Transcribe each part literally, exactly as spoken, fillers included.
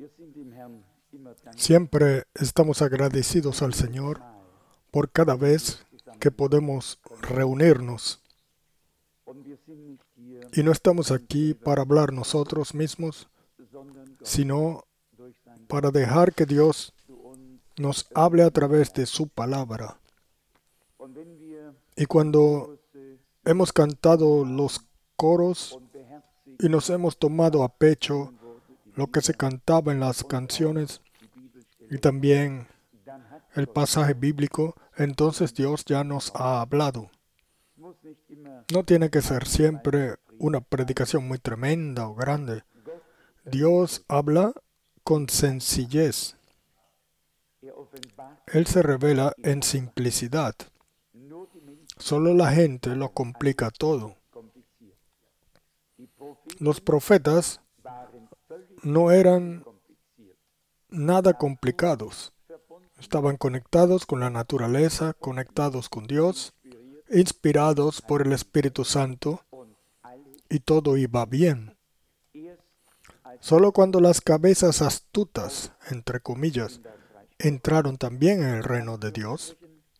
Siempre estamos agradecidos al Señor por cada vez que podemos reunirnos. Y no estamos aquí para hablar nosotros mismos, sino para dejar que Dios nos hable a través de su palabra. Y cuando hemos cantado los coros y nos hemos tomado a pecho lo que se cantaba en las canciones y también el pasaje bíblico, entonces Dios ya nos ha hablado. No tiene que ser siempre una predicación muy tremenda o grande. Dios habla con sencillez. Él se revela en simplicidad. Solo la gente lo complica todo. Los profetas no eran nada complicados. Estaban conectados con la naturaleza, conectados con Dios, inspirados por el Espíritu Santo, y todo iba bien. Solo cuando las cabezas astutas, entre comillas, entraron también en el reino de Dios,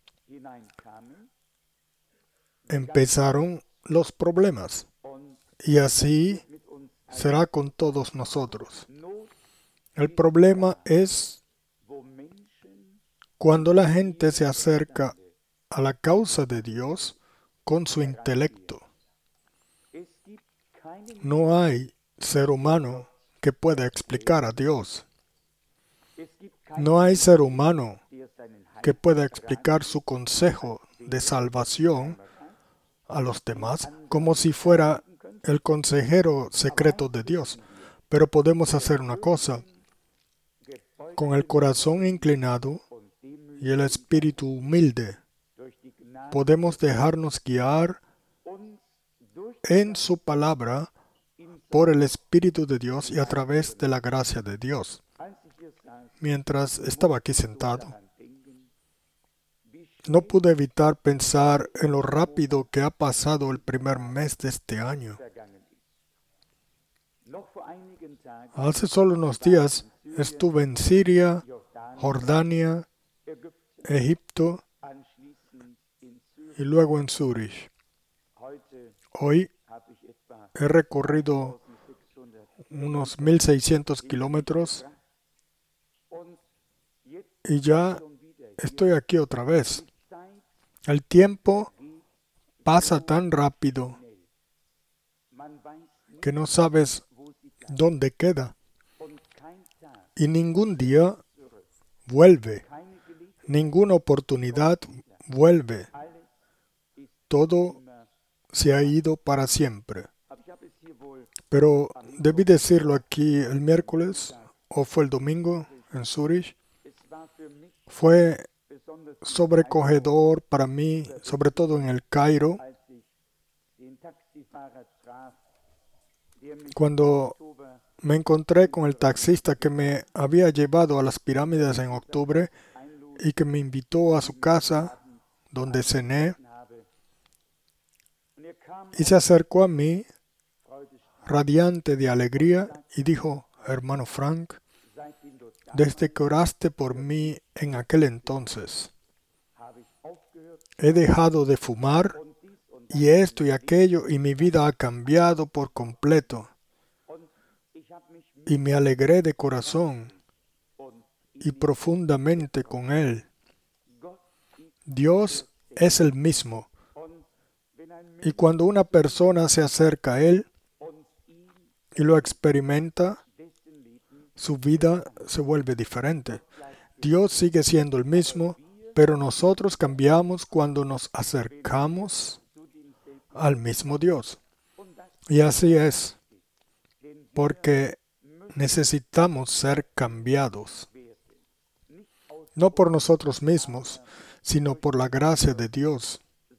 empezaron los problemas. Y así será con todos nosotros. El problema es cuando la gente se acerca a la causa de Dios con su intelecto. No hay ser humano que pueda explicar a Dios. No hay ser humano que pueda explicar su consejo de salvación a los demás como si fuera el consejero secreto de Dios. Pero podemos hacer una cosa. Con el corazón inclinado y el espíritu humilde, podemos dejarnos guiar en su palabra por el Espíritu de Dios y a través de la gracia de Dios. Mientras estaba aquí sentado, no pude evitar pensar en lo rápido que ha pasado el primer mes de este año. Hace solo unos días estuve en Siria, Jordania, Egipto y luego en Zúrich. Hoy he recorrido unos mil seiscientos kilómetros y ya estoy aquí otra vez. El tiempo pasa tan rápido que no sabes dónde queda. Y ningún día vuelve. Ninguna oportunidad vuelve. Todo se ha ido para siempre. Pero debí decirlo aquí el miércoles, o fue el domingo en Zúrich. Fue sobrecogedor para mí, sobre todo en el Cairo, cuando me encontré con el taxista que me había llevado a las pirámides en octubre y que me invitó a su casa, donde cené, y se acercó a mí, radiante de alegría, y dijo: hermano Frank, desde que oraste por mí en aquel entonces, he dejado de fumar, y esto y aquello, y mi vida ha cambiado por completo. Y me alegré de corazón y profundamente con él. Dios es el mismo. Y cuando una persona se acerca a él y lo experimenta, su vida se vuelve diferente. Dios sigue siendo el mismo, pero nosotros cambiamos cuando nos acercamos al mismo Dios. Y así es, porque necesitamos ser cambiados, no por nosotros mismos, sino por la gracia de Dios.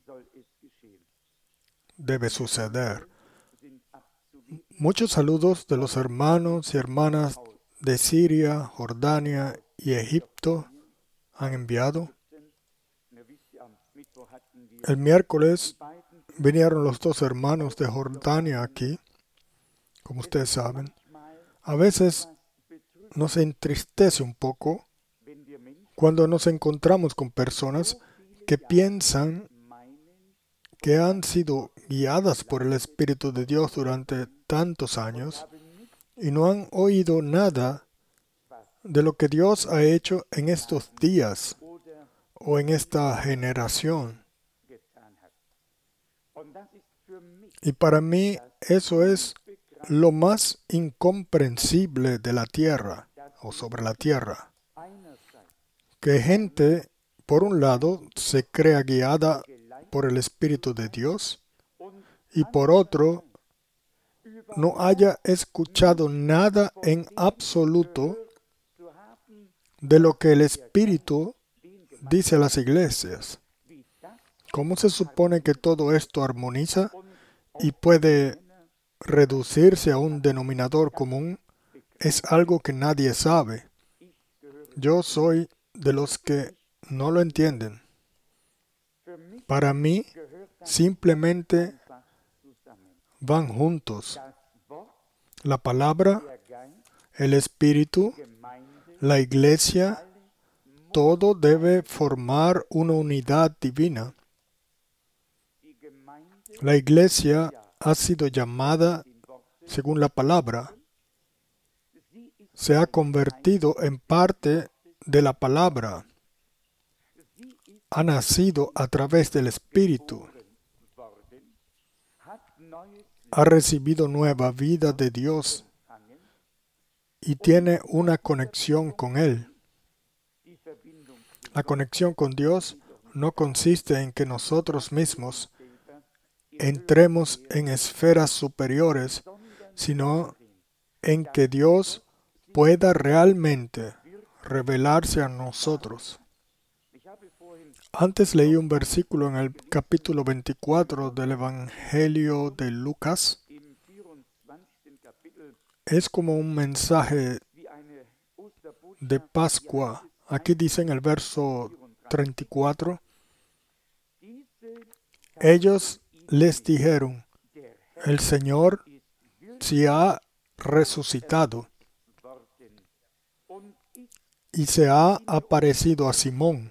Debe suceder. Muchos saludos de los hermanos y hermanas de Siria, Jordania y Egipto han enviado. El miércoles vinieron los dos hermanos de Jordania aquí, como ustedes saben. A veces nos entristece un poco cuando nos encontramos con personas que piensan que han sido guiadas por el Espíritu de Dios durante tantos años y no han oído nada de lo que Dios ha hecho en estos días o en esta generación. Y para mí eso es lo más incomprensible de la tierra o sobre la tierra. Que gente, por un lado, se crea guiada por el Espíritu de Dios y por otro, no haya escuchado nada en absoluto de lo que el Espíritu dice a las iglesias. ¿Cómo se supone que todo esto armoniza y puede reducirse a un denominador común? Es algo que nadie sabe. Yo soy de los que no lo entienden. Para mí, simplemente van juntos. La palabra, el Espíritu, la iglesia, todo debe formar una unidad divina. La iglesia ha sido llamada, según la palabra, se ha convertido en parte de la palabra. Ha nacido a través del Espíritu. Ha recibido nueva vida de Dios y tiene una conexión con Él. La conexión con Dios no consiste en que nosotros mismos entremos en esferas superiores, sino en que Dios pueda realmente revelarse a nosotros. Antes leí un versículo en el capítulo veinticuatro del Evangelio de Lucas. Es como un mensaje de Pascua. Aquí dice en el verso treinta y cuatro, ellos les dijeron, el Señor se ha resucitado y se ha aparecido a Simón.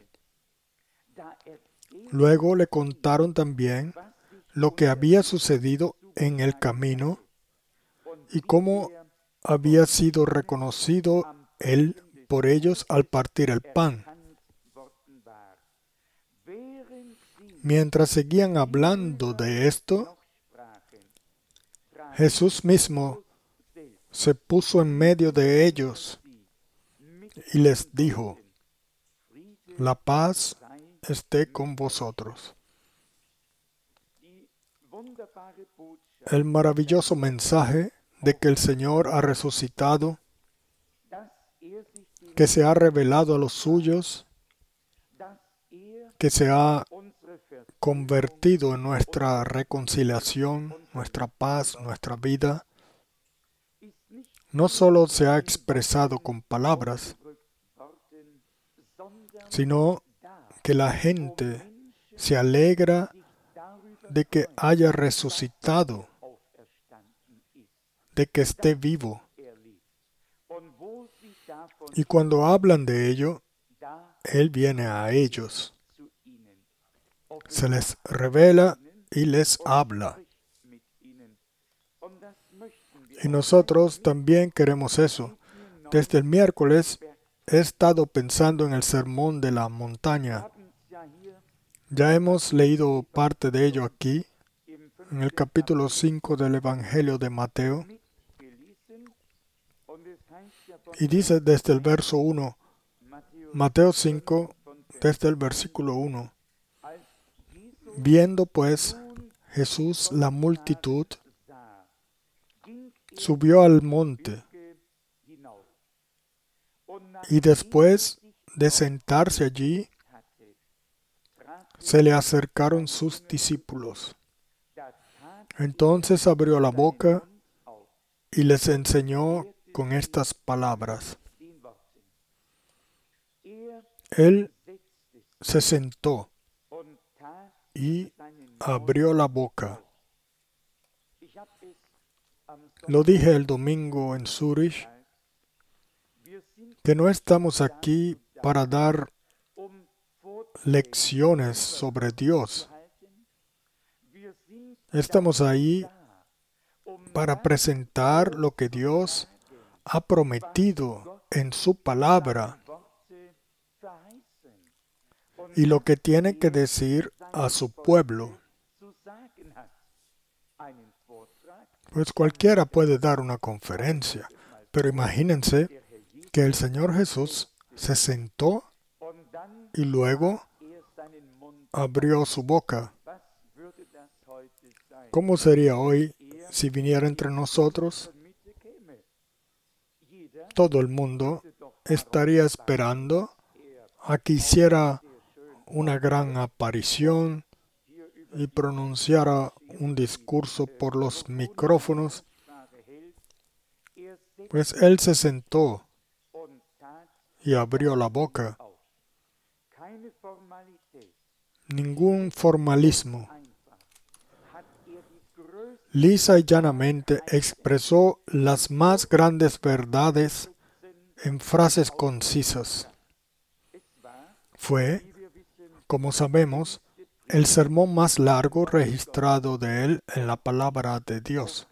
Luego le contaron también lo que había sucedido en el camino y cómo había sido reconocido él por ellos al partir el pan. Mientras seguían hablando de esto, Jesús mismo se puso en medio de ellos y les dijo, la paz esté con vosotros. El maravilloso mensaje de que el Señor ha resucitado, que se ha revelado a los suyos, que se ha convertido en nuestra reconciliación, nuestra paz, nuestra vida, no solo se ha expresado con palabras, sino que la gente se alegra de que haya resucitado, de que esté vivo. Y cuando hablan de ello, Él viene a ellos. Se les revela y les habla. Y nosotros también queremos eso. Desde el miércoles he estado pensando en el sermón de la montaña. Ya hemos leído parte de ello aquí, en el capítulo cinco del Evangelio de Mateo. Y dice desde el verso uno, Mateo cinco, desde el versículo uno. Viendo pues Jesús la multitud, subió al monte, y después de sentarse allí, se le acercaron sus discípulos. Entonces abrió la boca y les enseñó con estas palabras. Él se sentó y abrió la boca. Lo dije el domingo en Zúrich. que no estamos aquí para dar lecciones sobre Dios. Estamos ahí para presentar lo que Dios ha prometido en su palabra y lo que tiene que decir a su pueblo. Pues cualquiera puede dar una conferencia, pero imagínense que el Señor Jesús se sentó y luego abrió su boca. ¿Cómo sería hoy si viniera entre nosotros? Todo el mundo estaría esperando a que hiciera una gran aparición y pronunciara un discurso por los micrófonos. Pues Él se sentó y abrió la boca. Ningún formalismo. Lisa y llanamente expresó las más grandes verdades en frases concisas. Fue, como sabemos, el sermón más largo registrado de él en la palabra de Dios.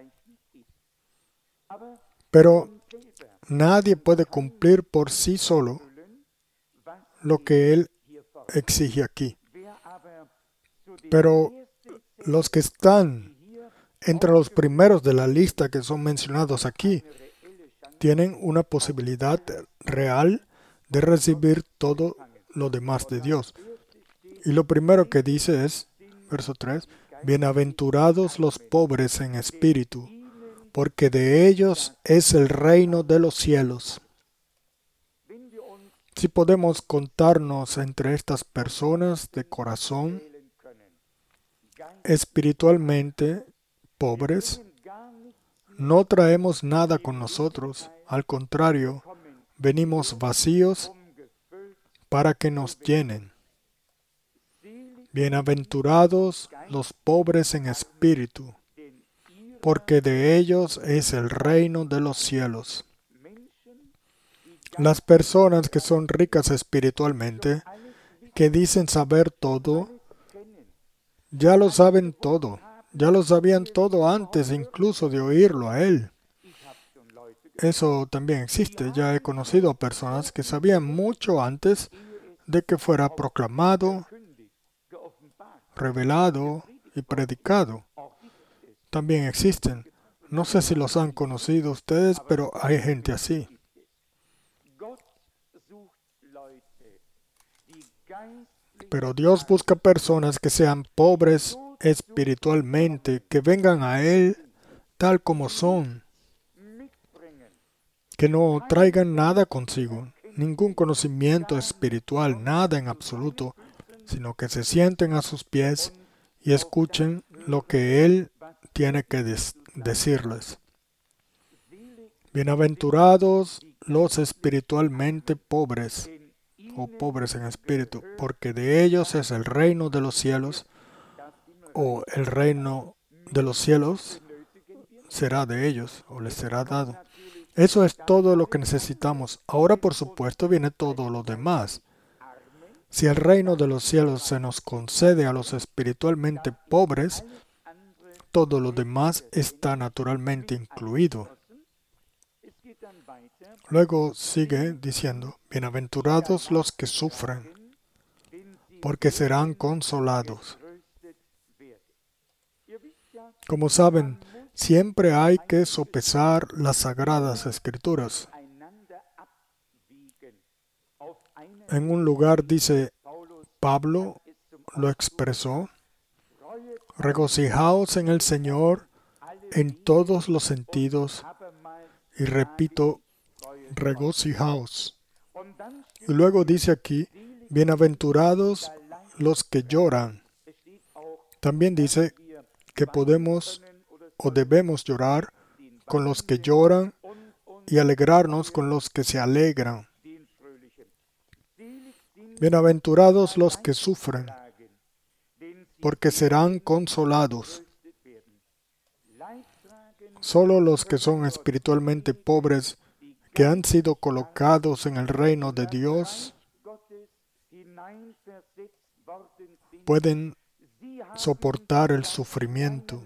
Pero nadie puede cumplir por sí solo lo que él exige aquí. Pero los que están entre los primeros de la lista que son mencionados aquí tienen una posibilidad real de recibir todo lo demás de Dios. Y lo primero que dice es, verso tres, bienaventurados los pobres en espíritu, porque de ellos es el reino de los cielos. Si podemos contarnos entre estas personas de corazón, espiritualmente pobres, no traemos nada con nosotros, al contrario, venimos vacíos para que nos llenen. Bienaventurados los pobres en espíritu, porque de ellos es el reino de los cielos. Las personas que son ricas espiritualmente, que dicen saber todo, ya lo saben todo. Ya lo sabían todo antes incluso de oírlo a Él. Eso también existe. Ya he conocido a personas que sabían mucho antes de que fuera proclamado, revelado y predicado. También existen. No sé si los han conocido ustedes, pero hay gente así. Pero Dios busca personas que sean pobres espiritualmente, que vengan a Él tal como son, que no traigan nada consigo, ningún conocimiento espiritual, nada en absoluto, sino que se sienten a sus pies y escuchen lo que Él tiene que des- decirles. Bienaventurados los espiritualmente pobres, o pobres en espíritu, porque de ellos es el reino de los cielos, o el reino de los cielos será de ellos, o les será dado. Eso es todo lo que necesitamos. Ahora, por supuesto, viene todo lo demás. Si el reino de los cielos se nos concede a los espiritualmente pobres, todo lo demás está naturalmente incluido. Luego sigue diciendo, bienaventurados los que sufren, porque serán consolados. Como saben, siempre hay que sopesar las Sagradas Escrituras. En un lugar dice, Pablo lo expresó, regocijaos en el Señor en todos los sentidos, y repito, regocijaos. Y luego dice aquí, bienaventurados los que lloran. También dice que podemos o debemos llorar con los que lloran y alegrarnos con los que se alegran. Bienaventurados los que sufren, porque serán consolados. Solo los que son espiritualmente pobres, que han sido colocados en el reino de Dios pueden soportar el sufrimiento.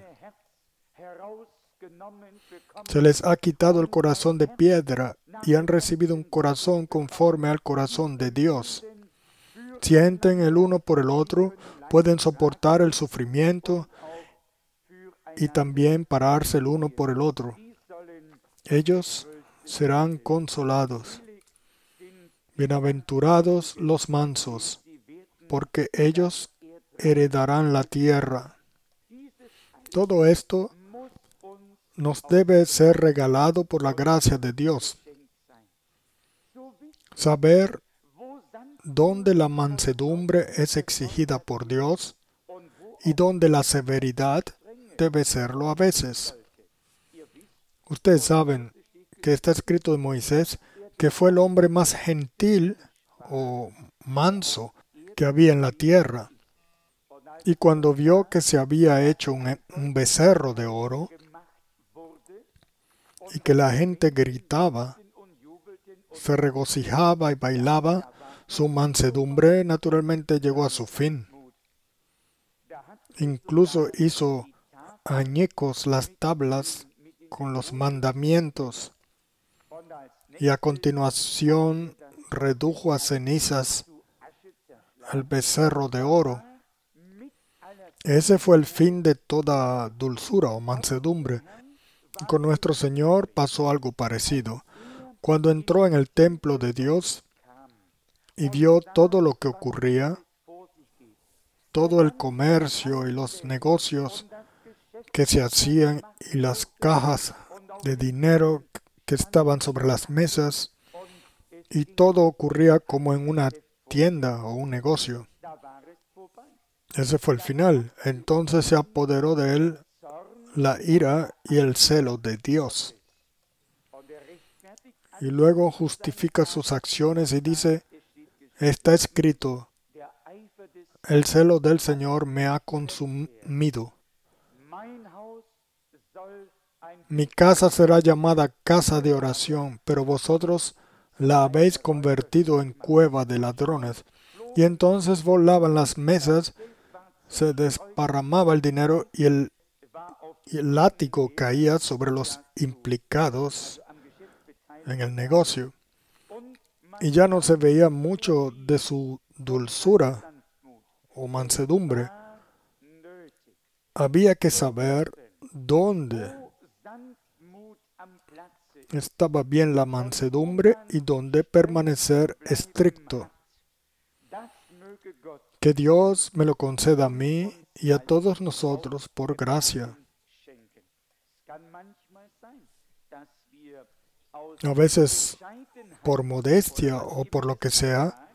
Se les ha quitado el corazón de piedra y han recibido un corazón conforme al corazón de Dios. Sienten el uno por el otro, pueden soportar el sufrimiento y también pararse el uno por el otro. Ellos serán consolados. Bienaventurados los mansos, porque ellos heredarán la tierra. Todo esto nos debe ser regalado por la gracia de Dios. Saber dónde la mansedumbre es exigida por Dios y dónde la severidad debe serlo a veces. Ustedes saben que está escrito de Moisés que fue el hombre más gentil o manso que había en la tierra. Y cuando vio que se había hecho un, un becerro de oro y que la gente gritaba, se regocijaba y bailaba, su mansedumbre naturalmente llegó a su fin. Incluso hizo añicos las tablas con los mandamientos y a continuación redujo a cenizas al becerro de oro. Ese fue el fin de toda dulzura o mansedumbre. Con nuestro Señor pasó algo parecido. Cuando entró en el templo de Dios y vio todo lo que ocurría, todo el comercio y los negocios que se hacían y las cajas de dinero que estaban sobre las mesas, y todo ocurría como en una tienda o un negocio. Ese fue el final. Entonces se apoderó de él la ira y el celo de Dios. Y luego justifica sus acciones y dice, está escrito, el celo del Señor me ha consumido. Mi casa será llamada casa de oración, pero vosotros la habéis convertido en cueva de ladrones. Y entonces volaban las mesas, se desparramaba el dinero y el, y el látigo caía sobre los implicados en el negocio. Y ya no se veía mucho de su dulzura o mansedumbre. Había que saber dónde estaba bien la mansedumbre y dónde permanecer estricto. Que Dios me lo conceda a mí y a todos nosotros por gracia. A veces, por modestia o por lo que sea,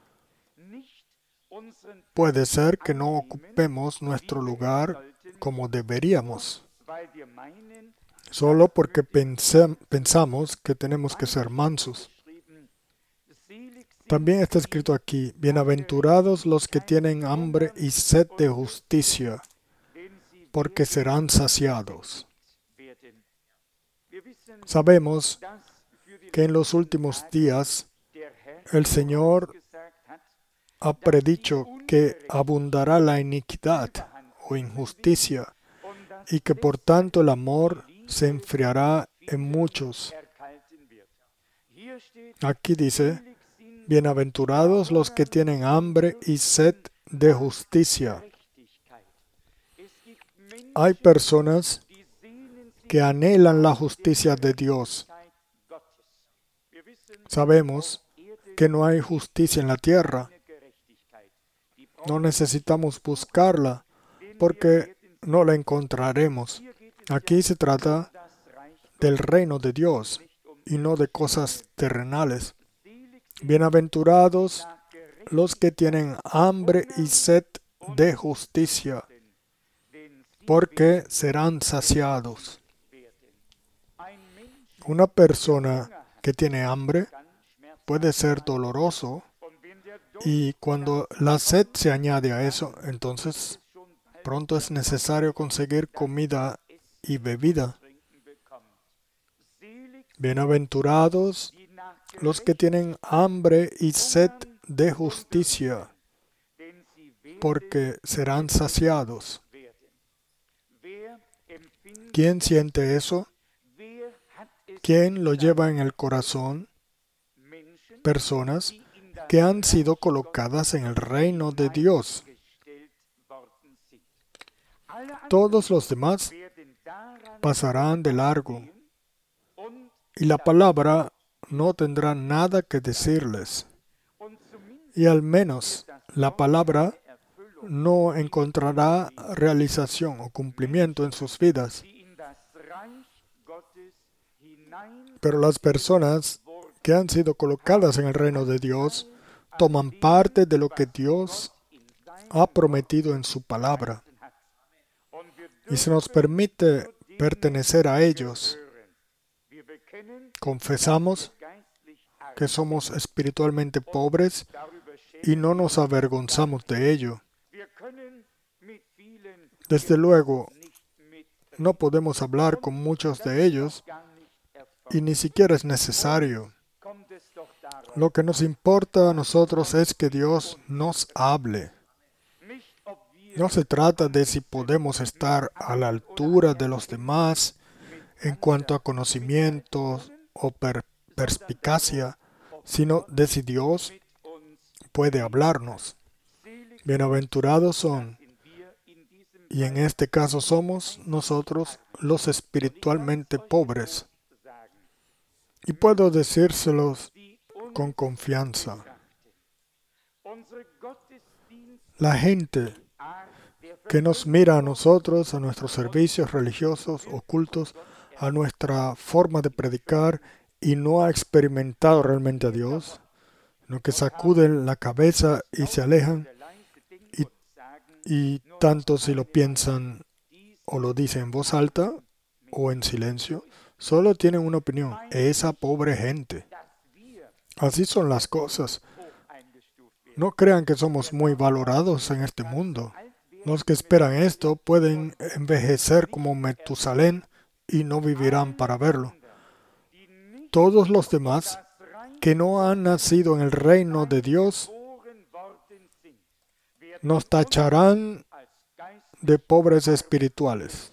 puede ser que no ocupemos nuestro lugar como deberíamos, solo porque pense- pensamos que tenemos que ser mansos. También está escrito aquí, bienaventurados los que tienen hambre y sed de justicia, porque serán saciados. Sabemos que en los últimos días el Señor ha predicho que abundará la iniquidad o injusticia y que por tanto el amor se enfriará en muchos. Aquí dice, bienaventurados los que tienen hambre y sed de justicia. Hay personas que anhelan la justicia de Dios. Sabemos que no hay justicia en la tierra. No necesitamos buscarla porque no la encontraremos. Aquí se trata del reino de Dios y no de cosas terrenales. Bienaventurados los que tienen hambre y sed de justicia, porque serán saciados. Una persona que tiene hambre puede ser doloroso y cuando la sed se añade a eso, entonces pronto es necesario conseguir comida y bebida. Bienaventurados los que tienen hambre y sed de justicia, porque serán saciados. ¿Quién siente eso? ¿Quién lo lleva en el corazón? Personas que han sido colocadas en el reino de Dios. Todos los demás pasarán de largo, y la palabra no tendrá nada que decirles. Y al menos la palabra no encontrará realización o cumplimiento en sus vidas. Pero las personas que han sido colocadas en el reino de Dios toman parte de lo que Dios ha prometido en su palabra. Y se nos permite pertenecer a ellos. Confesamos que somos espiritualmente pobres y no nos avergonzamos de ello. Desde luego, no podemos hablar con muchos de ellos y ni siquiera es necesario. Lo que nos importa a nosotros es que Dios nos hable. No se trata de si podemos estar a la altura de los demás en cuanto a conocimiento o per- perspicacia, sino de si Dios puede hablarnos. Bienaventurados son, y en este caso somos nosotros los espiritualmente pobres. Y puedo decírselos con confianza. La gente que nos mira a nosotros, a nuestros servicios religiosos, ocultos, a nuestra forma de predicar y no ha experimentado realmente a Dios, no que sacuden la cabeza y se alejan, y, y tanto si lo piensan o lo dicen en voz alta o en silencio, solo tienen una opinión: esa pobre gente. Así son las cosas. No crean que somos muy valorados en este mundo. Los que esperan esto pueden envejecer como Metusalén y no vivirán para verlo. Todos los demás que no han nacido en el reino de Dios nos tacharán de pobres espirituales.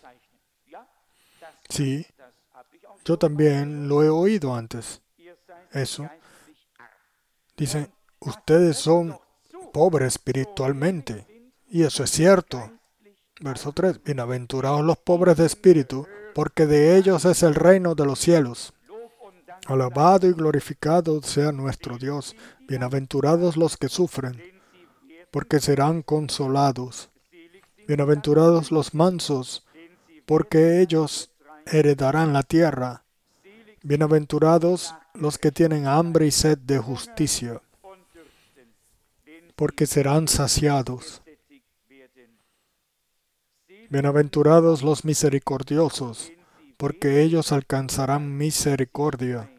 Sí, yo también lo he oído antes. Eso. Dicen, ustedes son pobres espiritualmente. Y eso es cierto. Verso tres. Bienaventurados los pobres de espíritu, porque de ellos es el reino de los cielos. Alabado y glorificado sea nuestro Dios. Bienaventurados los que sufren, porque serán consolados. Bienaventurados los mansos, porque ellos heredarán la tierra. Bienaventurados los que tienen hambre y sed de justicia, porque serán saciados. Bienaventurados los misericordiosos, porque ellos alcanzarán misericordia.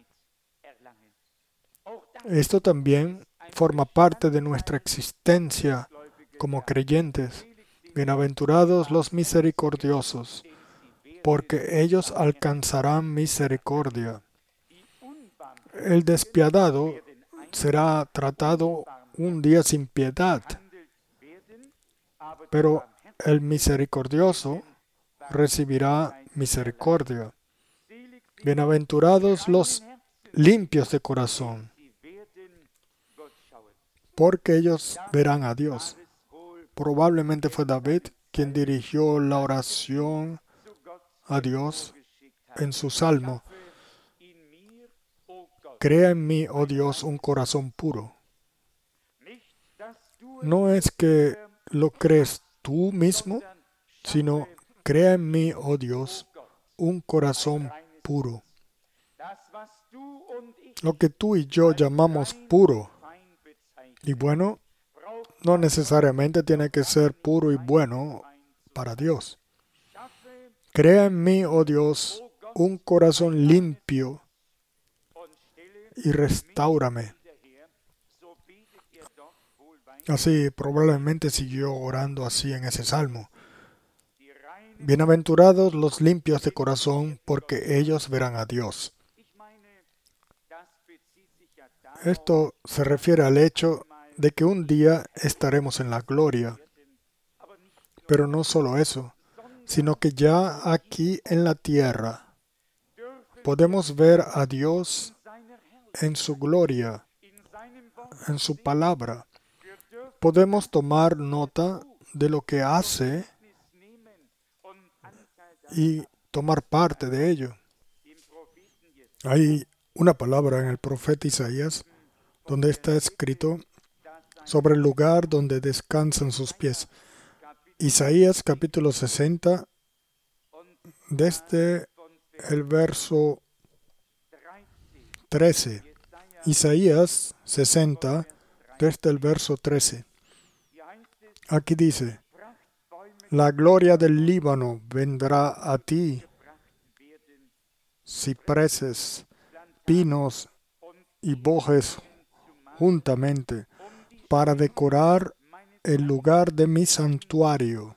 Esto también forma parte de nuestra existencia como creyentes. Bienaventurados los misericordiosos, porque ellos alcanzarán misericordia. El despiadado será tratado un día sin piedad, pero el misericordioso recibirá misericordia. Bienaventurados los limpios de corazón, porque ellos verán a Dios. Probablemente fue David quien dirigió la oración a Dios en su salmo. Crea en mí, oh Dios, un corazón puro. No es que lo crees tú mismo, sino crea en mí, oh Dios, un corazón puro. Lo que tú y yo llamamos puro y bueno, no necesariamente tiene que ser puro y bueno para Dios. Crea en mí, oh Dios, un corazón limpio y restáurame. Así probablemente siguió orando así en ese salmo. Bienaventurados los limpios de corazón, porque ellos verán a Dios. Esto se refiere al hecho de que un día estaremos en la gloria. Pero no solo eso, sino que ya aquí en la tierra podemos ver a Dios en su gloria, en su palabra. Podemos tomar nota de lo que hace y tomar parte de ello. Hay una palabra en el profeta Isaías donde está escrito sobre el lugar donde descansan sus pies. Isaías capítulo sesenta, desde el verso trece. Isaías sesenta, desde el verso trece. Aquí dice: la gloria del Líbano vendrá a ti, cipreses, pinos y bojes juntamente, para decorar el lugar de mi santuario.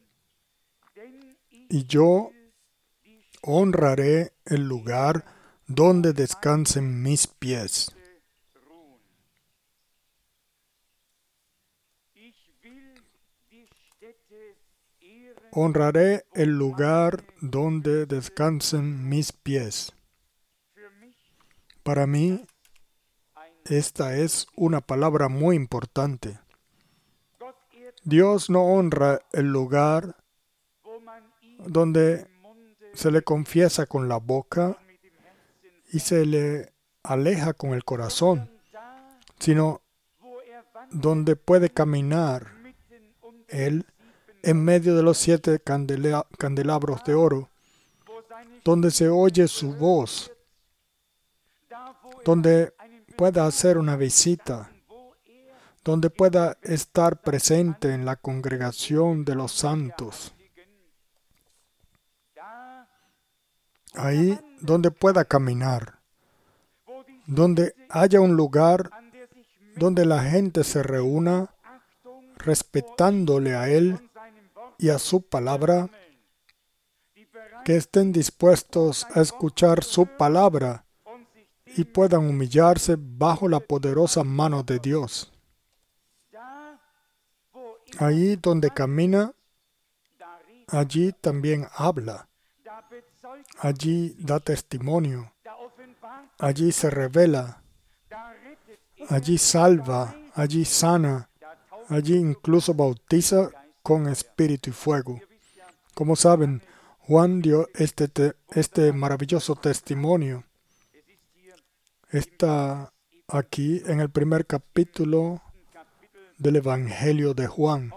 Y yo honraré el lugar donde descansen mis pies. Honraré el lugar donde descansen mis pies. Para mí, esta es una palabra muy importante. Dios no honra el lugar donde se le confiesa con la boca y se le aleja con el corazón, sino donde puede caminar Él en medio de los siete candela- candelabros de oro, donde se oye su voz, donde pueda hacer una visita, donde pueda estar presente en la congregación de los santos. Ahí donde pueda caminar, donde haya un lugar donde la gente se reúna respetándole a Él y a su palabra, que estén dispuestos a escuchar su palabra y puedan humillarse bajo la poderosa mano de Dios. Allí donde camina, allí también habla. Allí da testimonio. Allí se revela. Allí salva. Allí sana. Allí incluso bautiza con espíritu y fuego. Como saben, Juan dio este, te- este maravilloso testimonio. Está aquí en el primer capítulo del Evangelio de Juan.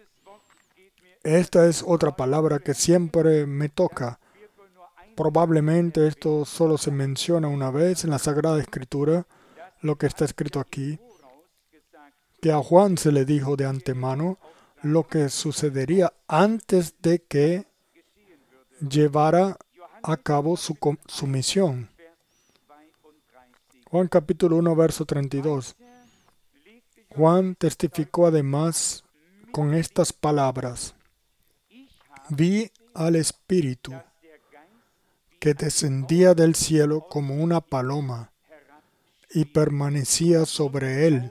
Esta es otra palabra que siempre me toca. Probablemente esto solo se menciona una vez en la Sagrada Escritura, lo que está escrito aquí, que a Juan se le dijo de antemano lo que sucedería antes de que llevara a cabo su, com- su misión. Juan capítulo uno, verso treinta y dos. Juan testificó además con estas palabras: vi al Espíritu que descendía del cielo como una paloma y permanecía sobre él.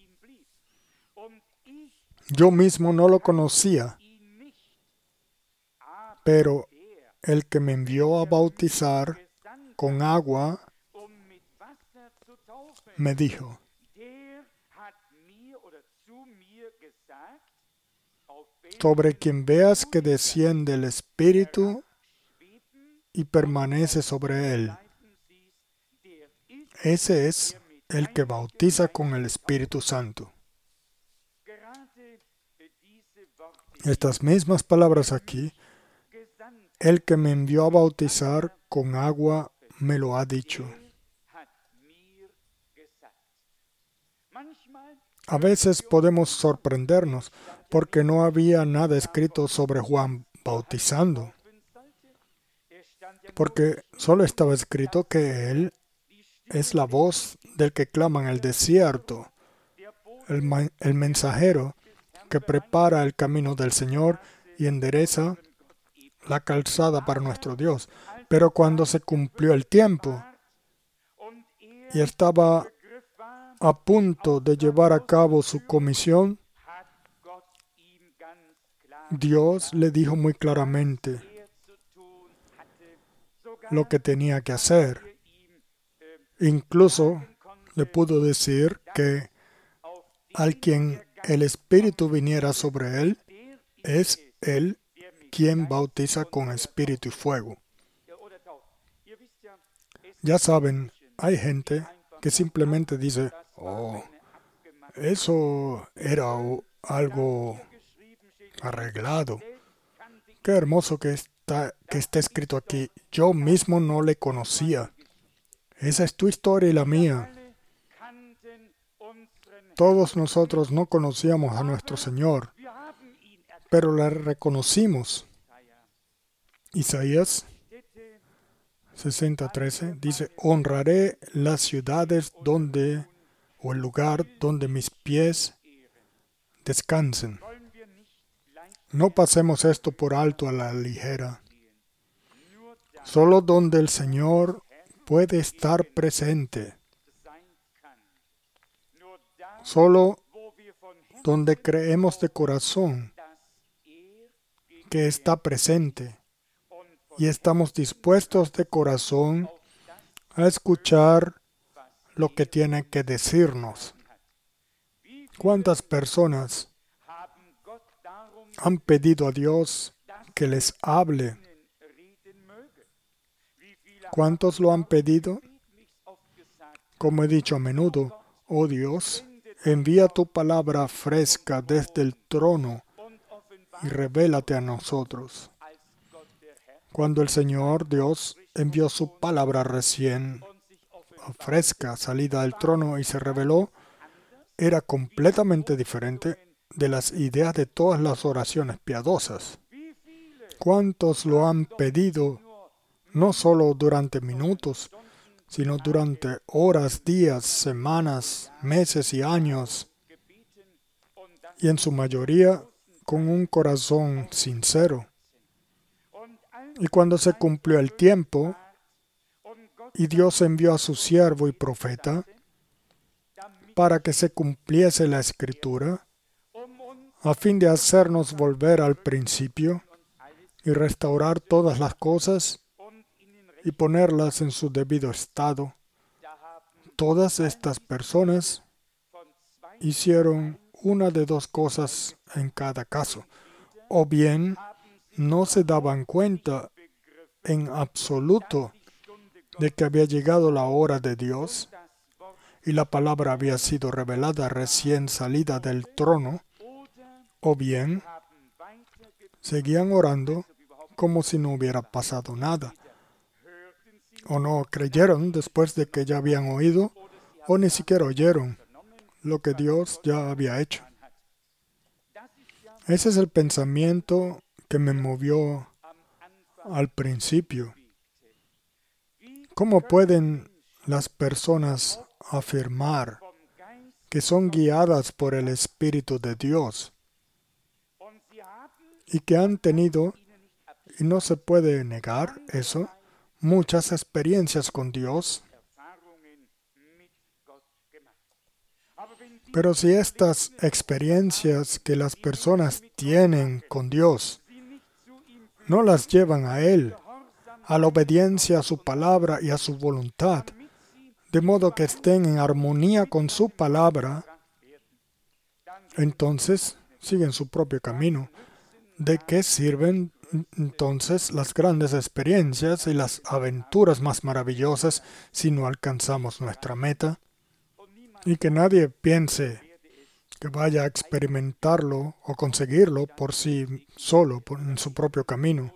Yo mismo no lo conocía, pero el que me envió a bautizar con agua me dijo: sobre quien veas que desciende el Espíritu y permanece sobre él, ese es el que bautiza con el Espíritu Santo. Estas mismas palabras aquí, el que me envió a bautizar con agua me lo ha dicho. A veces podemos sorprendernos porque no había nada escrito sobre Juan bautizando, porque solo estaba escrito que él es la voz del que clama en el desierto, el, ma- el mensajero que prepara el camino del Señor y endereza la calzada para nuestro Dios. Pero cuando se cumplió el tiempo y estaba a punto de llevar a cabo su comisión, Dios le dijo muy claramente lo que tenía que hacer. Incluso le pudo decir que al quien el Espíritu viniera sobre él, es él quien bautiza con espíritu y fuego. Ya saben, hay gente que simplemente dice, oh, eso era algo arreglado. Qué hermoso que está, que está escrito aquí. Yo mismo no le conocía. Esa es tu historia y la mía. Todos nosotros no conocíamos a nuestro Señor, pero le reconocimos. Isaías sesenta, trece dice, honraré las ciudades donde, o el lugar donde mis pies descansen. No pasemos esto por alto a la ligera. Solo donde el Señor puede estar presente. Solo donde creemos de corazón que está presente y estamos dispuestos de corazón a escuchar lo que tiene que decirnos. ¿Cuántas personas han pedido a Dios que les hable? ¿Cuántos lo han pedido? Como he dicho a menudo, oh Dios, envía tu palabra fresca desde el trono y revélate a nosotros. Cuando el Señor Dios envió su palabra recién fresca, salida del trono y se reveló, era completamente diferente de las ideas de todas las oraciones piadosas. ¿Cuántos lo han pedido no solo durante minutos, sino durante horas, días, semanas, meses y años, y en su mayoría con un corazón sincero? Y cuando se cumplió el tiempo, y Dios envió a su siervo y profeta para que se cumpliese la Escritura, a fin de hacernos volver al principio y restaurar todas las cosas y ponerlas en su debido estado, todas estas personas hicieron una de dos cosas en cada caso. O bien no se daban cuenta en absoluto de que había llegado la hora de Dios y la palabra había sido revelada recién salida del trono, o bien seguían orando como si no hubiera pasado nada, o no creyeron después de que ya habían oído, o ni siquiera oyeron lo que Dios ya había hecho. Ese es el pensamiento que me movió al principio. ¿Cómo pueden las personas afirmar que son guiadas por el Espíritu de Dios y que han tenido, y no se puede negar eso, muchas experiencias con Dios? Pero si estas experiencias que las personas tienen con Dios no las llevan a Él, a la obediencia a su palabra y a su voluntad, de modo que estén en armonía con su palabra, entonces siguen su propio camino. ¿De qué sirven entonces las grandes experiencias y las aventuras más maravillosas si no alcanzamos nuestra meta? Y que nadie piense que vaya a experimentarlo o conseguirlo por sí solo, por, en su propio camino.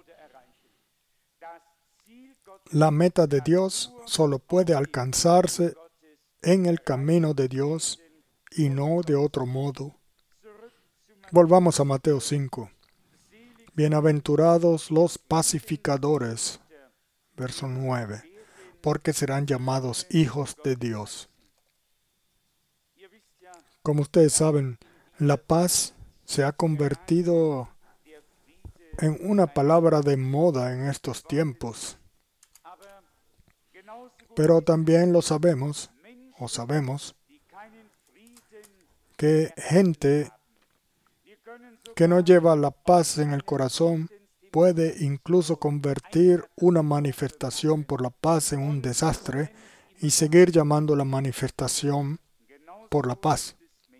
La meta de Dios solo puede alcanzarse en el camino de Dios y no de otro modo. Volvamos a Mateo cinco. Bienaventurados los pacificadores, verso nueve, porque serán llamados hijos de Dios. Como ustedes saben, la paz se ha convertido en una palabra de moda en estos tiempos. Pero también lo sabemos, o sabemos, que gente que no lleva la paz en el corazón puede incluso convertir una manifestación por la paz en un desastre y seguir llamando la manifestación por la paz.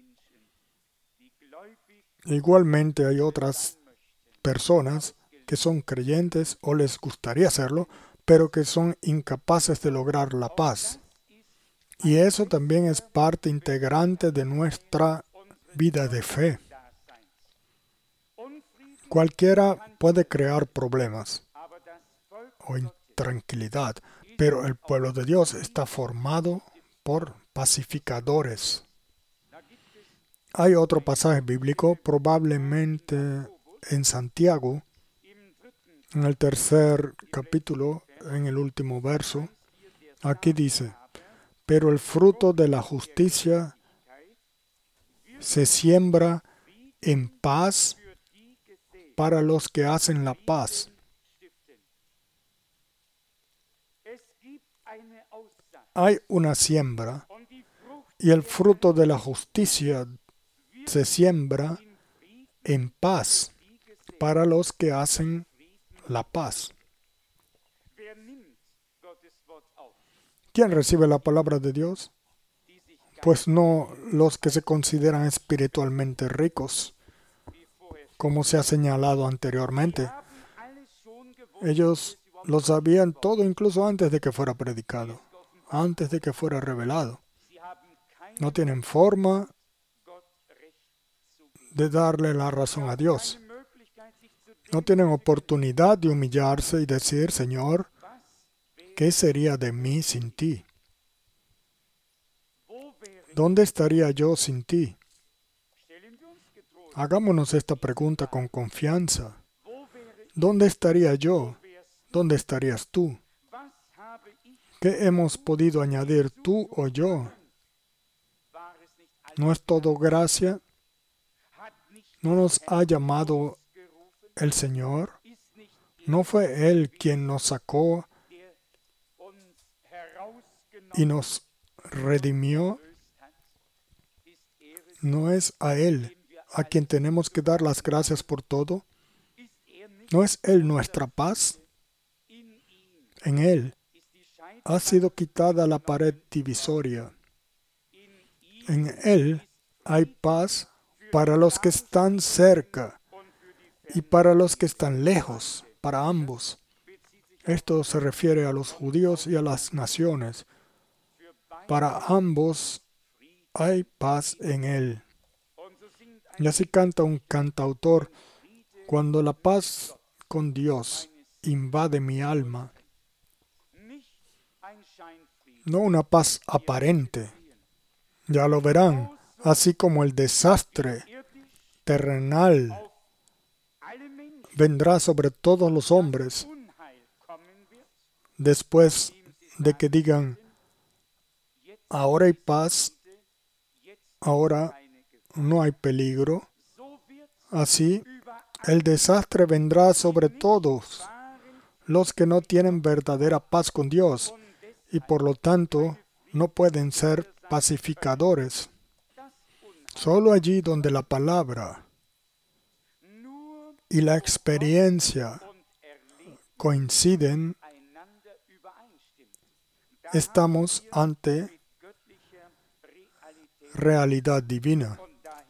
Igualmente hay otras personas que son creyentes o les gustaría hacerlo, pero que son incapaces de lograr la paz. Y eso también es parte integrante de nuestra vida de fe. Cualquiera puede crear problemas o intranquilidad, pero el pueblo de Dios está formado por pacificadores. Hay otro pasaje bíblico, probablemente en Santiago, en el tercer capítulo, en el último verso. Aquí dice: pero el fruto de la justicia se siembra en paz para los que hacen la paz. Hay una siembra y el fruto de la justicia se siembra en paz para los que hacen la paz. ¿Quién recibe la palabra de Dios? Pues no los que se consideran espiritualmente ricos, como se ha señalado anteriormente. Ellos lo sabían todo incluso antes de que fuera predicado, antes de que fuera revelado. No tienen forma de darle la razón a Dios. No tienen oportunidad de humillarse y decir: Señor, ¿qué sería de mí sin ti? ¿Dónde estaría yo sin ti? Hagámonos esta pregunta con confianza. ¿Dónde estaría yo? ¿Dónde estarías tú? ¿Qué hemos podido añadir tú o yo? ¿No es todo gracia? ¿No nos ha llamado el Señor? ¿No fue Él quien nos sacó y nos redimió? ¿No es a Él a quien tenemos que dar las gracias por todo? ¿No es Él nuestra paz? En Él ha sido quitada la pared divisoria. En Él hay paz para los que están cerca y para los que están lejos, para ambos. Esto se refiere a los judíos y a las naciones. Para ambos hay paz en Él. Y así canta un cantautor: cuando la paz con Dios invade mi alma, no una paz aparente, ya lo verán, así como el desastre terrenal vendrá sobre todos los hombres después de que digan: ahora hay paz, ahora no hay peligro. Así, el desastre vendrá sobre todos los que no tienen verdadera paz con Dios y por lo tanto no pueden ser pacificadores. Solo allí donde la palabra y la experiencia coinciden, estamos ante realidad divina.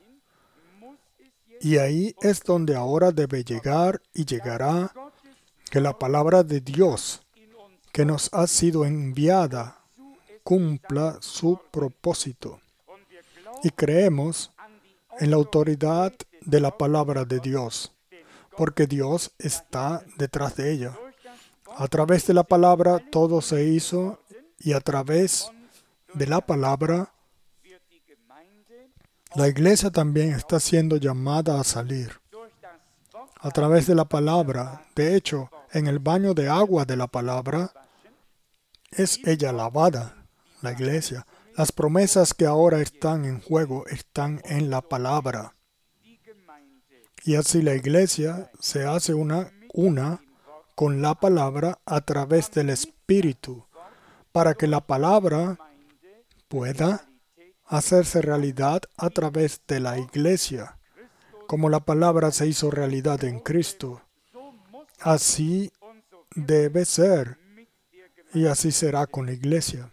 Y ahí es donde ahora debe llegar y llegará que la palabra de Dios que nos ha sido enviada cumpla su propósito. Y creemos en la autoridad de la palabra de Dios, porque Dios está detrás de ella. A través de la palabra todo se hizo y a través de la palabra la iglesia también está siendo llamada a salir. A través de la palabra, de hecho, en el baño de agua de la palabra, es ella lavada, la iglesia. Las promesas que ahora están en juego están en la palabra. Y así la iglesia se hace una, una con la palabra a través del Espíritu, para que la palabra pueda hacerse realidad a través de la iglesia. Como la palabra se hizo realidad en Cristo, así debe ser y así será con la iglesia.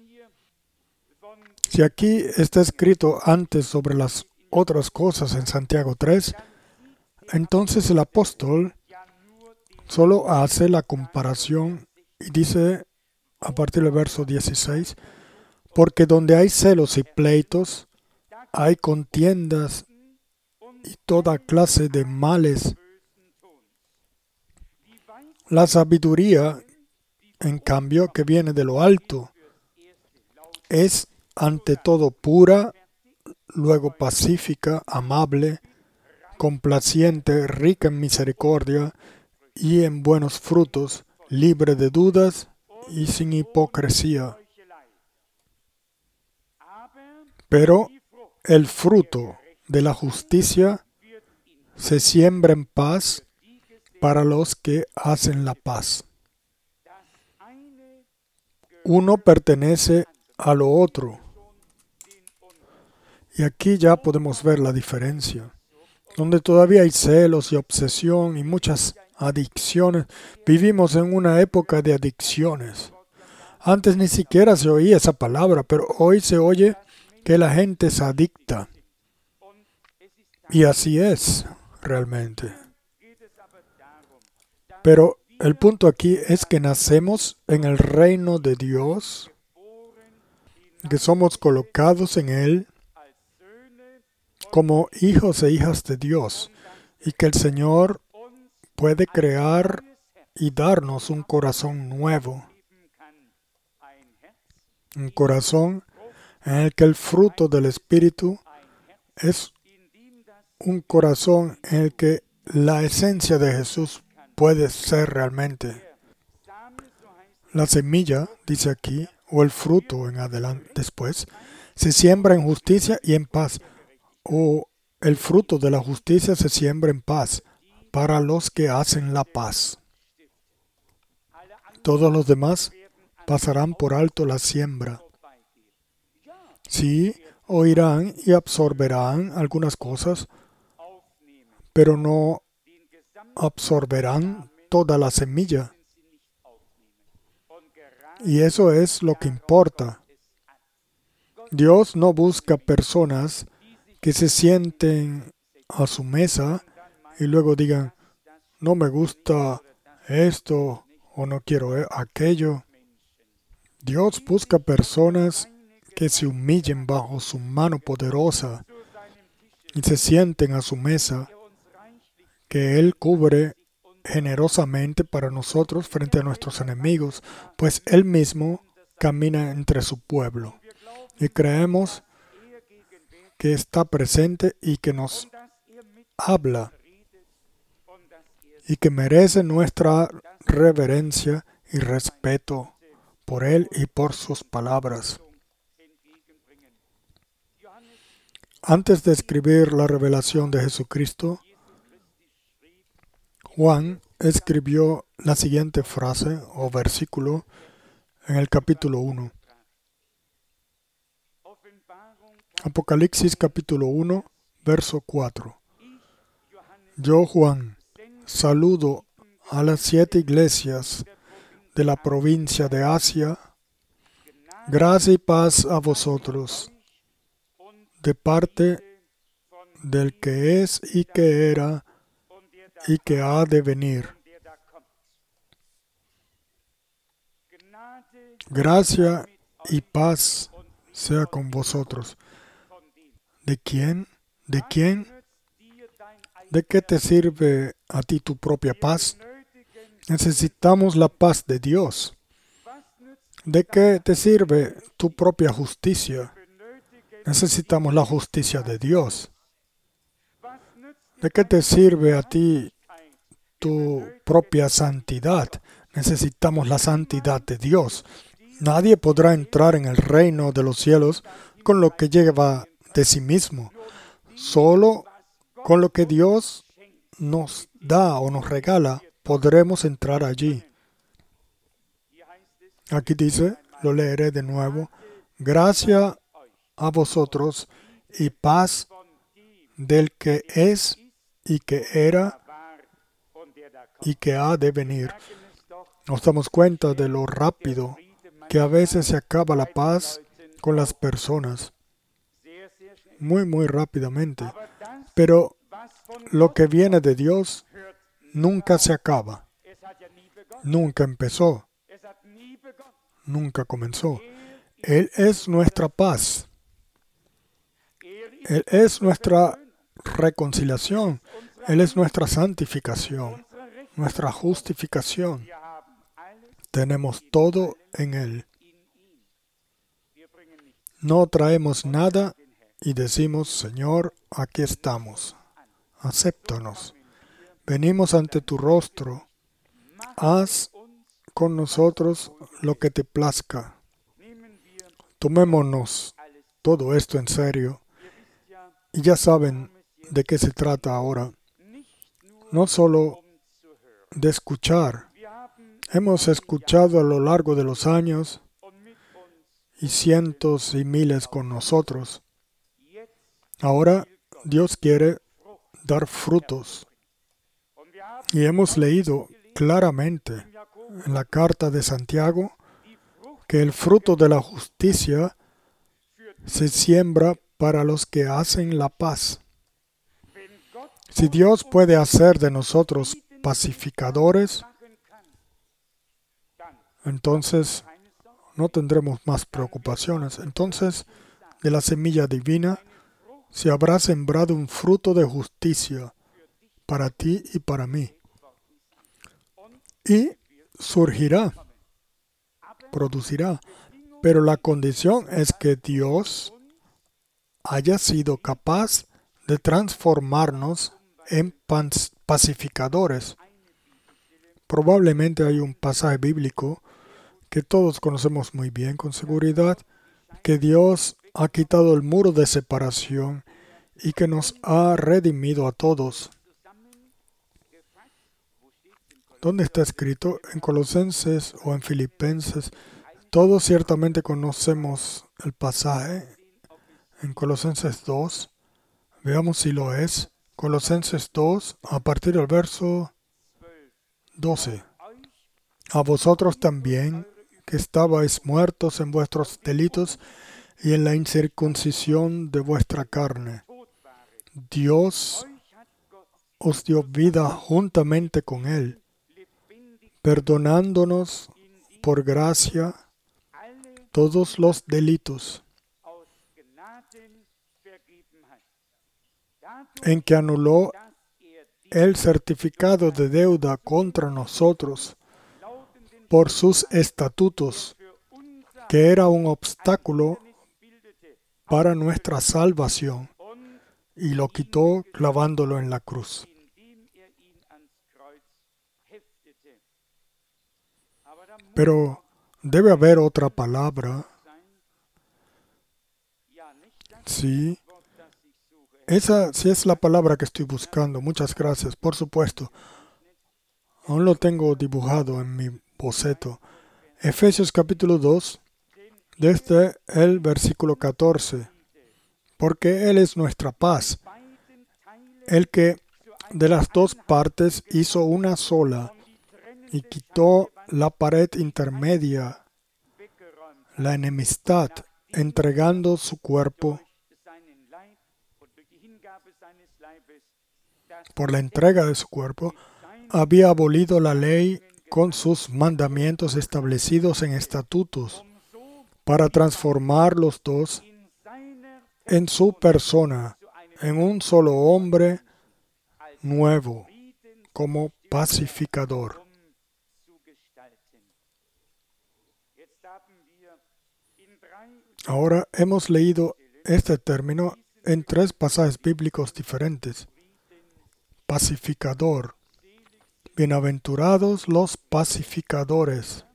Si aquí está escrito antes sobre las otras cosas en Santiago tres, entonces el apóstol solo hace la comparación y dice a partir del verso dieciséis, porque donde hay celos y pleitos, hay contiendas y toda clase de males. La sabiduría, en cambio, que viene de lo alto, es ante todo pura, luego pacífica, amable, complaciente, rica en misericordia y en buenos frutos, libre de dudas y sin hipocresía. Pero el fruto de la justicia se siembra en paz para los que hacen la paz. Uno pertenece a lo otro. Y aquí ya podemos ver la diferencia. Donde todavía hay celos y obsesión y muchas adicciones, vivimos en una época de adicciones. Antes ni siquiera se oía esa palabra, pero hoy se oye que la gente es adicta. Y así es, realmente. Pero el punto aquí es que nacemos en el reino de Dios, que somos colocados en Él como hijos e hijas de Dios, y que el Señor puede crear y darnos un corazón nuevo, un corazón en el que el fruto del Espíritu es un corazón en el que la esencia de Jesús puede ser realmente. La semilla, dice aquí, o el fruto en adelante, después, se siembra en justicia y en paz, o el fruto de la justicia se siembra en paz para los que hacen la paz. Todos los demás pasarán por alto la siembra. Sí, oirán y absorberán algunas cosas, pero no absorberán toda la semilla. Y eso es lo que importa. Dios no busca personas que se sienten a su mesa y luego digan, no me gusta esto o no quiero aquello. Dios busca personas que se humillen bajo su mano poderosa y se sienten a su mesa, que Él cubre generosamente para nosotros frente a nuestros enemigos, pues Él mismo camina entre su pueblo. Y creemos que está presente y que nos habla y que merece nuestra reverencia y respeto por Él y por sus palabras. Antes de escribir la revelación de Jesucristo, Juan escribió la siguiente frase o versículo en el capítulo uno. Apocalipsis capítulo uno, verso cuatro. Yo, Juan, saludo a las siete iglesias de la provincia de Asia. Gracia y paz a vosotros, de parte del que es y que era y que ha de venir. Gracia y paz sea con vosotros. ¿De quién? ¿De quién? ¿De qué te sirve a ti tu propia paz? Necesitamos la paz de Dios. ¿De qué te sirve tu propia justicia? Necesitamos la justicia de Dios. ¿De qué te sirve a ti tu propia santidad? Necesitamos la santidad de Dios. Nadie podrá entrar en el reino de los cielos con lo que lleva de sí mismo. Solo con lo que Dios nos da o nos regala podremos entrar allí. Aquí dice, lo leeré de nuevo, gracia a vosotros y paz del que es y que era y que ha de venir. Nos damos cuenta de lo rápido que a veces se acaba la paz con las personas. Muy, muy rápidamente. Pero lo que viene de Dios nunca se acaba. Nunca empezó. Nunca comenzó. Él es nuestra paz. Él es nuestra reconciliación. Él es nuestra santificación, nuestra justificación. Tenemos todo en Él. No traemos nada y decimos, Señor, aquí estamos. Acéptanos. Venimos ante tu rostro. Haz con nosotros lo que te plazca. Tomémonos todo esto en serio. Y ya saben de qué se trata ahora. No solo de escuchar. Hemos escuchado a lo largo de los años y cientos y miles con nosotros. Ahora Dios quiere dar frutos. Y hemos leído claramente en la carta de Santiago que el fruto de la justicia se siembra para los que hacen la paz. Si Dios puede hacer de nosotros pacificadores, entonces no tendremos más preocupaciones. Entonces, de la semilla divina se habrá sembrado un fruto de justicia para ti y para mí. Y surgirá, producirá. Pero la condición es que Dios haya sido capaz de transformarnos en pacificadores. Probablemente hay un pasaje bíblico que todos conocemos muy bien con seguridad, que Dios ha quitado el muro de separación y que nos ha redimido a todos. ¿Dónde está escrito? En Colosenses o en Filipenses. Todos ciertamente conocemos el pasaje en Colosenses dos. Veamos si lo es. Colosenses dos, a partir del verso doce. A vosotros también, que estabais muertos en vuestros delitos y en la incircuncisión de vuestra carne, Dios os dio vida juntamente con Él, perdonándonos por gracia todos los delitos, en que anuló el certificado de deuda contra nosotros por sus estatutos, que era un obstáculo para nuestra salvación, y lo quitó clavándolo en la cruz. Pero debe haber otra palabra. Sí. Esa sí es la palabra que estoy buscando. Muchas gracias, por supuesto. Aún lo tengo dibujado en mi boceto. Efesios capítulo dos, desde el versículo catorce. Porque Él es nuestra paz, el que de las dos partes hizo una sola y quitó la pared intermedia, la enemistad, entregando su cuerpo. Por la entrega de su cuerpo, había abolido la ley con sus mandamientos establecidos en estatutos, para transformar los dos en su persona, en un solo hombre nuevo, como pacificador. Ahora hemos leído este término en tres pasajes bíblicos diferentes. Pacificador. Bienaventurados los pacificadores.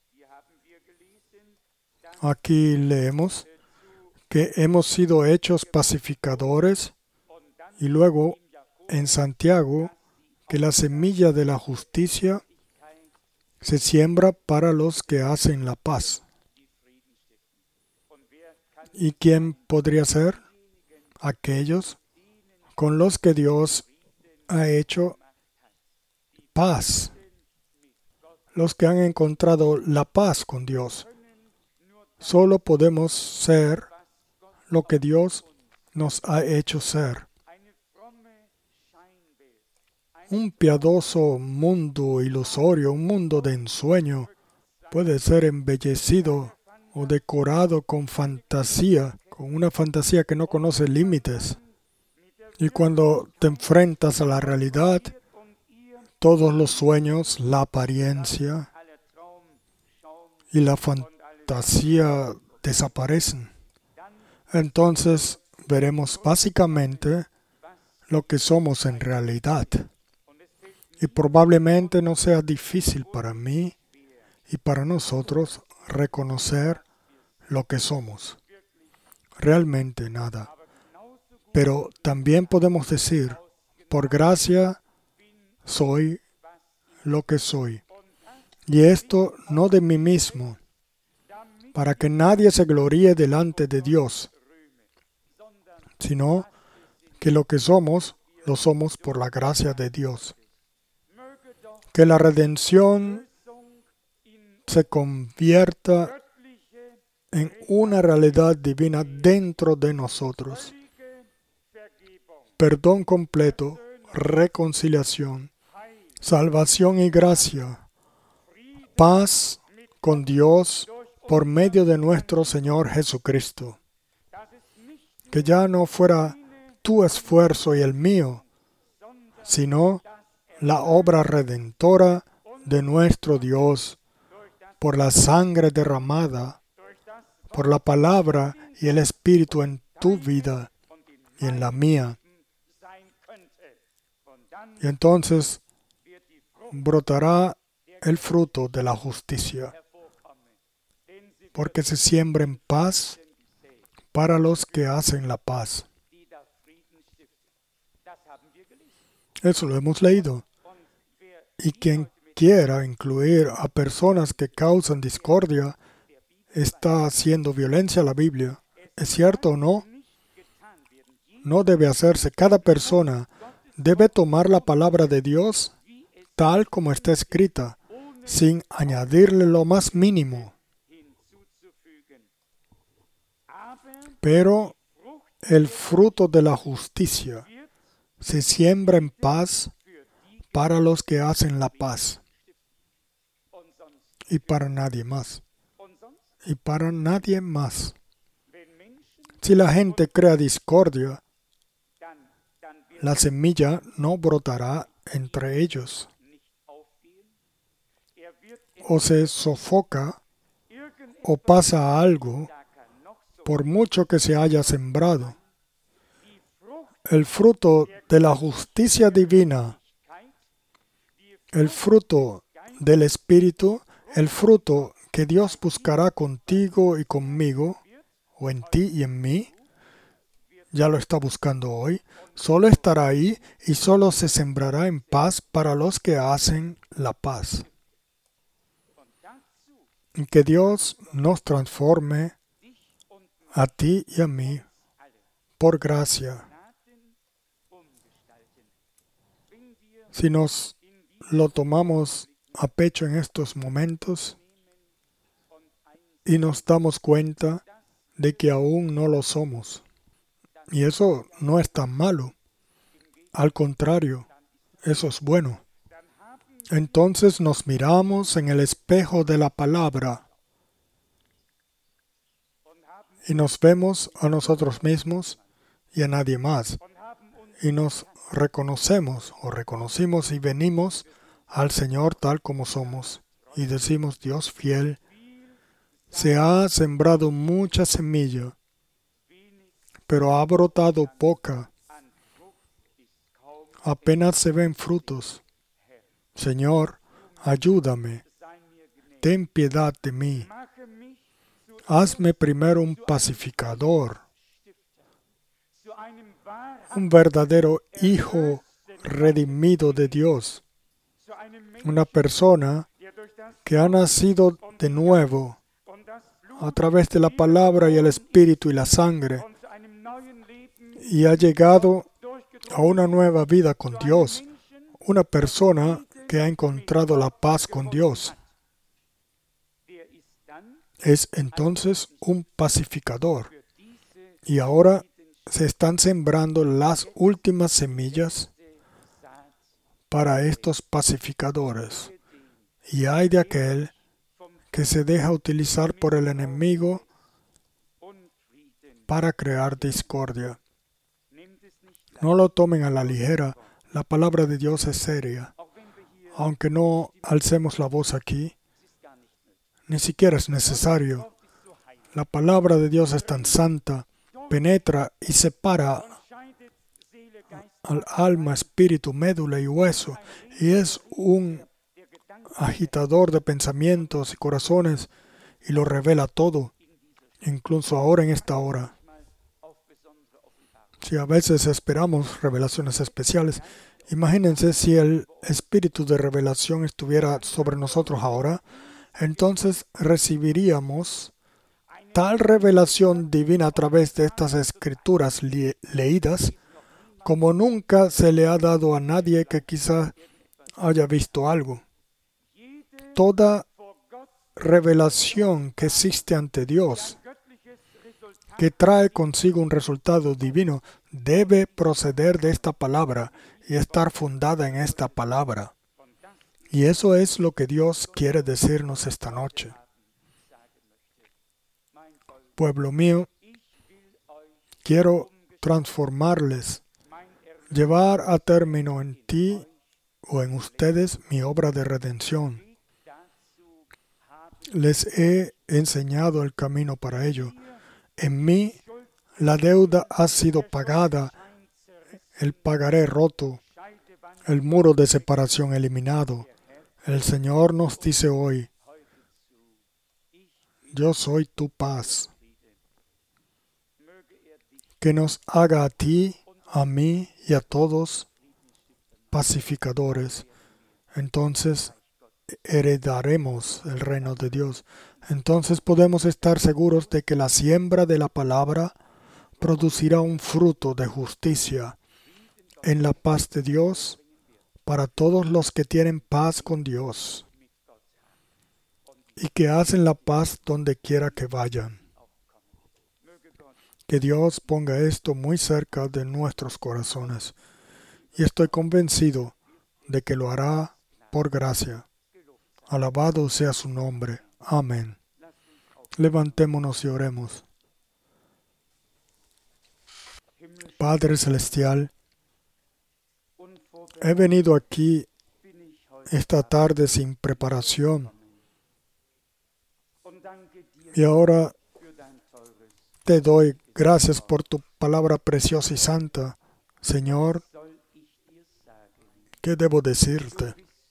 Aquí leemos que hemos sido hechos pacificadores y luego en Santiago que la semilla de la justicia se siembra para los que hacen la paz. ¿Y quién podría ser? Aquellos con los que Dios ha hecho paz, los que han encontrado la paz con Dios. Solo podemos ser lo que Dios nos ha hecho ser. Un piadoso mundo ilusorio, un mundo de ensueño, puede ser embellecido o decorado con fantasía, con una fantasía que no conoce límites. Y cuando te enfrentas a la realidad, todos los sueños, la apariencia y la fantasía desaparecen. Entonces veremos básicamente lo que somos en realidad. Y probablemente no sea difícil para mí y para nosotros reconocer lo que somos. Realmente nada. Pero también podemos decir, por gracia soy lo que soy. Y esto no de mí mismo, para que nadie se gloríe delante de Dios, sino que lo que somos, lo somos por la gracia de Dios. Que la redención se convierta en una realidad divina dentro de nosotros. Perdón completo, reconciliación, salvación y gracia, paz con Dios por medio de nuestro Señor Jesucristo. Que ya no fuera tu esfuerzo y el mío, sino la obra redentora de nuestro Dios por la sangre derramada, por la palabra y el Espíritu en tu vida y en la mía. Y entonces brotará el fruto de la justicia, porque se siembra en paz para los que hacen la paz. Eso lo hemos leído. Y quien quiera incluir a personas que causan discordia está haciendo violencia a la Biblia. ¿Es cierto o no? No debe hacerse. Cada persona debe tomar la palabra de Dios tal como está escrita, sin añadirle lo más mínimo. Pero el fruto de la justicia se siembra en paz para los que hacen la paz. Y para nadie más. Y para nadie más. Si la gente crea discordia, la semilla no brotará entre ellos. O se sofoca o pasa algo por mucho que se haya sembrado. El fruto de la justicia divina, el fruto del Espíritu, el fruto que Dios buscará contigo y conmigo, o en ti y en mí, ya lo está buscando hoy, solo estará ahí y solo se sembrará en paz para los que hacen la paz. Y que Dios nos transforme a ti y a mí por gracia. Si nos lo tomamos a pecho en estos momentos y nos damos cuenta de que aún no lo somos. Y eso no es tan malo. Al contrario, eso es bueno. Entonces nos miramos en el espejo de la palabra y nos vemos a nosotros mismos y a nadie más. Y nos reconocemos o reconocimos y venimos al Señor tal como somos. Y decimos, Dios fiel, se ha sembrado mucha semilla, pero ha brotado poca. Apenas se ven frutos. Señor, ayúdame. Ten piedad de mí. Hazme primero un pacificador, un verdadero hijo redimido de Dios, una persona que ha nacido de nuevo a través de la palabra y el espíritu y la sangre, y ha llegado a una nueva vida con Dios, una persona que ha encontrado la paz con Dios. Es entonces un pacificador. Y ahora se están sembrando las últimas semillas para estos pacificadores. Y hay de aquel que se deja utilizar por el enemigo para crear discordia. No lo tomen a la ligera. La palabra de Dios es seria. Aunque no alcemos la voz aquí, ni siquiera es necesario. La palabra de Dios es tan santa, penetra y separa al alma, espíritu, médula y hueso, y es un agitador de pensamientos y corazones, y lo revela todo, incluso ahora en esta hora. Si a veces esperamos revelaciones especiales, imagínense si el espíritu de revelación estuviera sobre nosotros ahora, entonces recibiríamos tal revelación divina a través de estas escrituras le- leídas como nunca se le ha dado a nadie que quizá haya visto algo. Toda revelación que existe ante Dios, que trae consigo un resultado divino, debe proceder de esta palabra y estar fundada en esta palabra. Y eso es lo que Dios quiere decirnos esta noche. Pueblo mío, quiero transformarles, llevar a término en ti o en ustedes mi obra de redención. Les he enseñado el camino para ello. En mí la deuda ha sido pagada, el pagaré roto, el muro de separación eliminado. El Señor nos dice hoy, yo soy tu paz. Que nos haga a ti, a mí y a todos pacificadores. Entonces heredaremos el reino de Dios. Entonces podemos estar seguros de que la siembra de la palabra producirá un fruto de justicia en la paz de Dios para todos los que tienen paz con Dios y que hacen la paz donde quiera que vayan. Que Dios ponga esto muy cerca de nuestros corazones y estoy convencido de que lo hará por gracia. Alabado sea su nombre. Amén. Levantémonos y oremos. Padre Celestial, he venido aquí esta tarde sin preparación y ahora te doy gracias por tu palabra preciosa y santa. Señor, ¿qué debo decirte?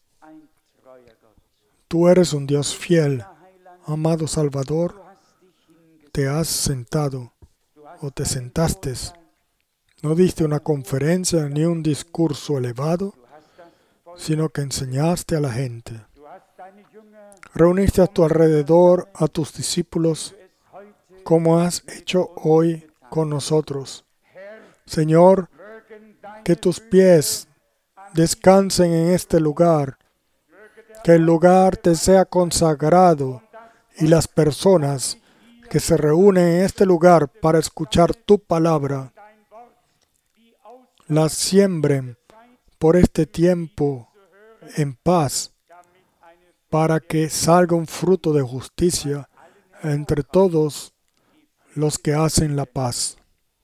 Tú eres un Dios fiel, amado Salvador. Te has sentado o te sentaste. No diste una conferencia ni un discurso elevado, sino que enseñaste a la gente. Reuniste a tu alrededor a tus discípulos, como has hecho hoy con nosotros. Señor, que tus pies descansen en este lugar, que el lugar te sea consagrado y las personas que se reúnen en este lugar para escuchar tu palabra, las siembren por este tiempo en paz, para que salga un fruto de justicia entre todos los que hacen la paz.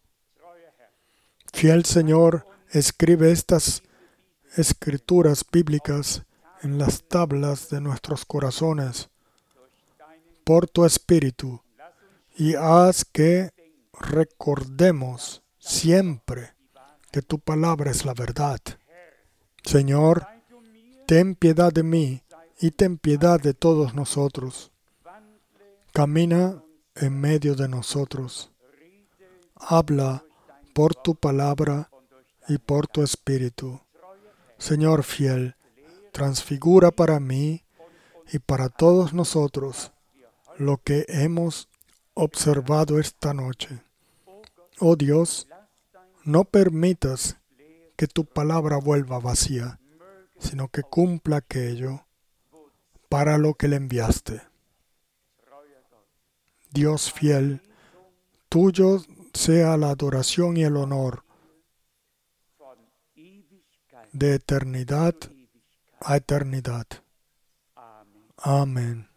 Fiel Señor, escribe estas escrituras bíblicas en las tablas de nuestros corazones por tu Espíritu y haz que recordemos siempre que tu palabra es la verdad. Señor, ten piedad de mí y ten piedad de todos nosotros. Camina en medio de nosotros. Habla por tu palabra y por tu Espíritu. Señor fiel, transfigura para mí y para todos nosotros lo que hemos observado esta noche. Oh Dios, no permitas que tu palabra vuelva vacía, sino que cumpla aquello para lo que le enviaste. Dios fiel, tuyo sea la adoración y el honor de eternidad a eternidad. Amén.